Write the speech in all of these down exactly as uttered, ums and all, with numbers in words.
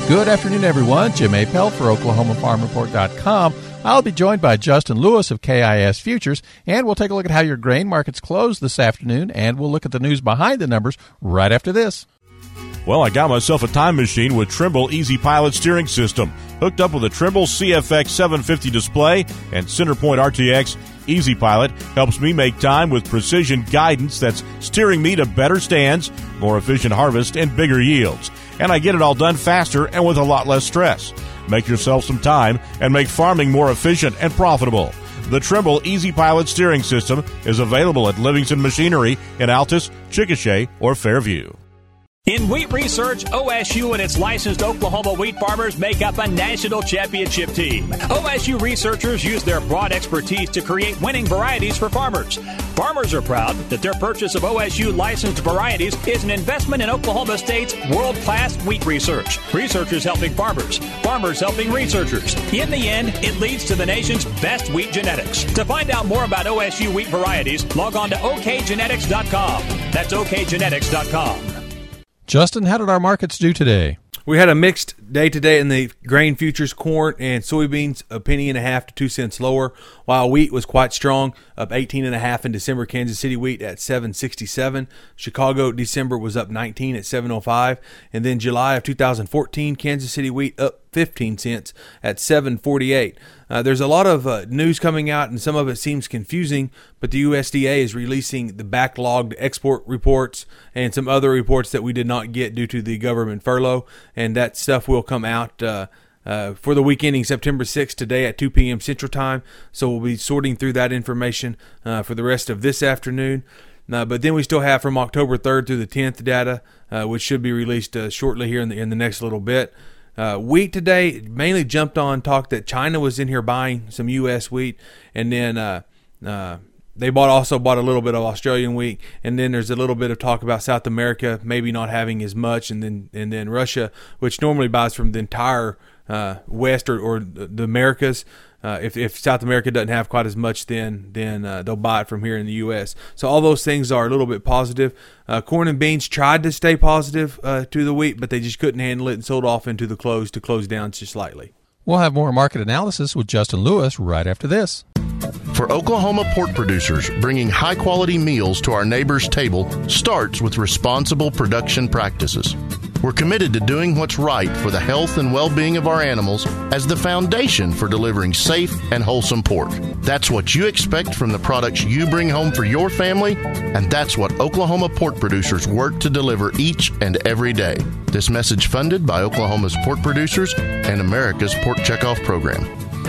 Good afternoon, everyone. Jim Appel for Oklahoma Farm Report dot com. I'll be joined by Justin Lewis of K I S Futures, and we'll take a look at how your grain markets closed this afternoon, and we'll look at the news behind the numbers right after this. Well, I got myself a time machine with Trimble Easy Pilot steering system, hooked up with a Trimble C F X seven fifty display and Centerpoint R T X. Easy Pilot helps me make time with precision guidance that's steering me to better stands, more efficient harvest, and bigger yields. And I get it all done faster and with a lot less stress. Make yourself some time and make farming more efficient and profitable. The Trimble Easy Pilot steering system is available at Livingston Machinery in Altus, Chickasha, or Fairview. In wheat research, O S U and its licensed Oklahoma wheat farmers make up a national championship team. O S U researchers use their broad expertise to create winning varieties for farmers. Farmers are proud that their purchase of O S U licensed varieties is an investment in Oklahoma State's world-class wheat research. Researchers helping farmers, farmers helping researchers. In the end, it leads to the nation's best wheat genetics. To find out more about O S U wheat varieties, log on to O K genetics dot com. That's O K genetics dot com. Justin, how did our markets do today? We had a mixed day today in the grain futures. Corn and soybeans a penny and a half to two cents lower, while wheat was quite strong, up eighteen and a half in December. Kansas City wheat at seven sixty-seven. Chicago December was up nineteen at seven oh five, and then July of two thousand fourteen, Kansas City wheat up fifteen cents at seven forty-eight. Uh, there's a lot of uh, news coming out, and some of it seems confusing, but the U S D A is releasing the backlogged export reports and some other reports that we did not get due to the government furlough, and that stuff will come out uh, uh, for the week ending September sixth today at two p.m. Central Time, so we'll be sorting through that information uh, for the rest of this afternoon. Uh, but then we still have from October third through the tenth data, uh, which should be released uh, shortly here in the, in the next little bit. Uh, wheat today mainly jumped on talk that China was in here buying some U S wheat, and then uh, uh, they bought also bought a little bit of Australian wheat, and then there's a little bit of talk about South America maybe not having as much, and then and then Russia, which normally buys from the entire uh, West or, or the Americas. Uh, if, if South America doesn't have quite as much, then then uh, they'll buy it from here in the U S. So all those things are a little bit positive. Uh, corn and beans tried to stay positive uh, to the wheat, but they just couldn't handle it and sold off into the close to close down just slightly. We'll have more market analysis with Justin Lewis right after this. For Oklahoma pork producers, bringing high-quality meals to our neighbors' table starts with responsible production practices. We're committed to doing what's right for the health and well-being of our animals as the foundation for delivering safe and wholesome pork. That's what you expect from the products you bring home for your family, and that's what Oklahoma pork producers work to deliver each and every day. This message funded by Oklahoma's pork producers and America's Pork Checkoff Program.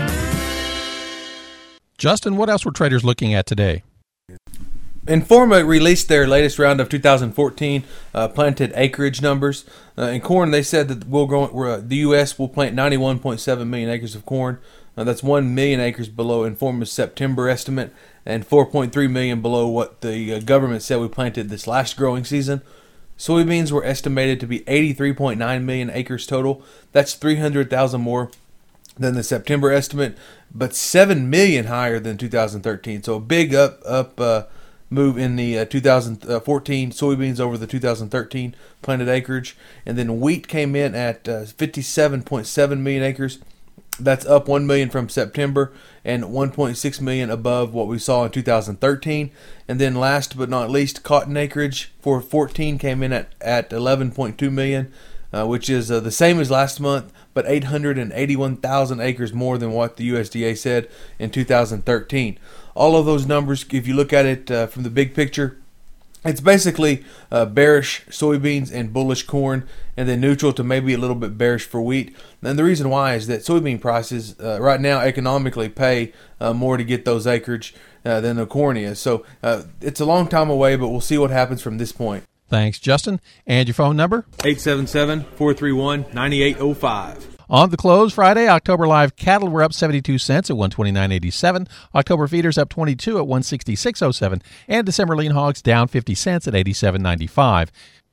Justin, what else were traders looking at today? Informa released their latest round of two thousand fourteen uh, planted acreage numbers. Uh, in corn, they said that we'll go, we're, uh, the U S will plant ninety-one point seven million acres of corn. Uh, that's one million acres below Informa's September estimate and four point three million below what the uh, government said we planted this last growing season. Soybeans were estimated to be eighty-three point nine million acres total. That's three hundred thousand more than the September estimate, but seven million higher than two thousand thirteen. So a big up up uh, move in the uh, two thousand fourteen soybeans over the two thousand thirteen planted acreage. And then wheat came in at uh, fifty-seven point seven million acres. That's up one million from September and one point six million above what we saw in two thousand thirteen. And then last but not least, cotton acreage for fourteen came in at, at eleven point two million. Uh, which is uh, the same as last month, but eight hundred eighty-one thousand acres more than what the U S D A said in two thousand thirteen. All of those numbers, if you look at it uh, from the big picture, it's basically uh, bearish soybeans and bullish corn, and then neutral to maybe a little bit bearish for wheat. And the reason why is that soybean prices uh, right now economically pay uh, more to get those acreage uh, than the corn is. So uh, it's a long time away, but we'll see what happens from this point. Thanks, Justin. And your phone number? eight seven seven, four three one, nine eight zero five. On the close Friday, October live cattle were up seventy-two cents at one twenty-nine eighty-seven. October feeders up twenty-two at one sixty-six oh seven. And December lean hogs down fifty cents at eighty-seven ninety-five.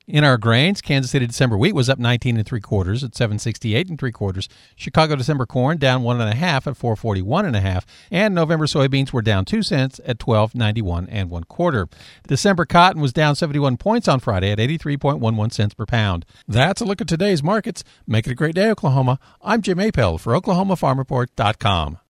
In our grains, Kansas City December wheat was up nineteen and three quarters at seven sixty-eight and three quarters. Chicago December corn down one and a half at four forty-one and a half, and November soybeans were down two cents at twelve ninety-one and one quarter. December cotton was down seventy-one points on Friday at eighty-three point one one cents per pound. That's a look at today's markets. Make it a great day, Oklahoma. I'm Jim Apel for Oklahoma Farm Report dot com.